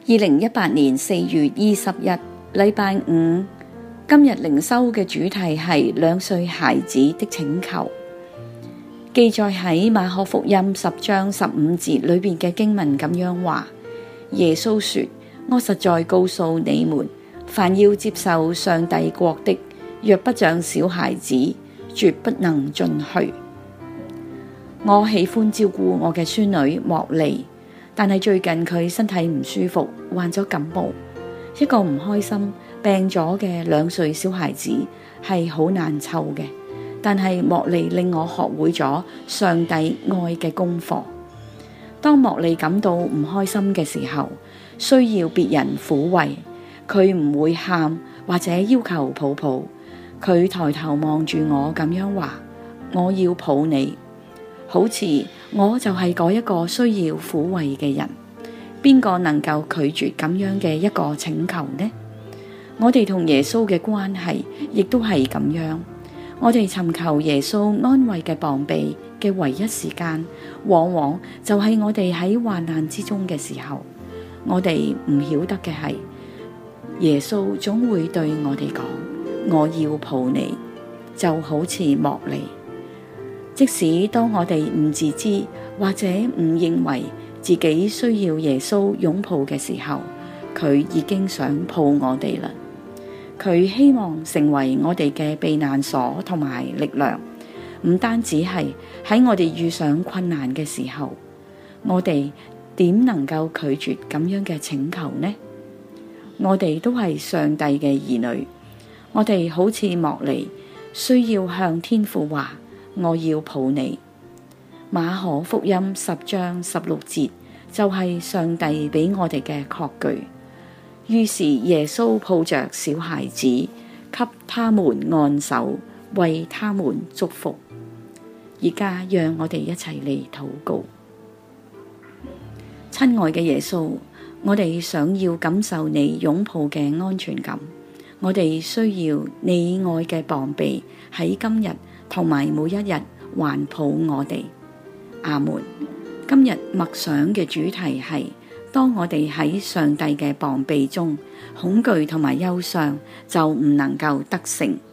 2018年4月20日，禮拜五。今日靈修嘅主題係2歲孩子的請求，記載喺馬可福音10章15節裏邊嘅經文咁樣話：耶穌說，我實在告訴你們，凡要接受上帝國的，若不像小孩子，絕不能進去。我喜歡照顧我嘅孫女莫莉，但係最近佢身體唔舒服，患咗感冒。一個唔開心病咗嘅2歲小孩子係好難湊嘅，但係莫莉令我學會咗上帝愛嘅功課。當莫莉感到唔開心嘅時候，需要別人撫慰，佢唔會喊或者要求抱抱，佢抬頭望住我咁樣話：我要抱你。好似我就係嗰一個需要撫慰嘅人。邊個能夠拒絕咁樣嘅一個請求呢？我哋同耶穌嘅關係亦都係咁樣。我哋尋求耶穌安慰嘅膀臂嘅唯一時間，往往就係我哋喺患難之中嘅時候。我哋唔曉得嘅係，耶穌總會對我哋講：我要抱你，就好似莫莉。即使當我哋唔自知或者唔認為自己需要耶穌擁抱嘅時候，佢已經想抱我哋啦。佢希望成為我哋嘅避難所同埋力量，唔單止係喺我哋遇上困難嘅時候。我哋點能夠拒絕咁樣嘅請求呢？我哋都係上帝嘅兒女，我哋好似莫莉，需要向天父話：我要抱你。馬可福音10章16節就係上帝俾我哋嘅確據。於是耶穌抱着小孩子，給他們按手，為他們祝福。而家讓我哋一齊嚟禱告。親愛嘅耶穌，我哋想要感受你擁抱嘅安全感，我哋需要你愛嘅膀臂喺今日同埋每一日環抱我哋。阿門。今日默想嘅主題係：當我哋喺上帝嘅膀臂中，恐懼同埋憂傷就唔能夠得勝。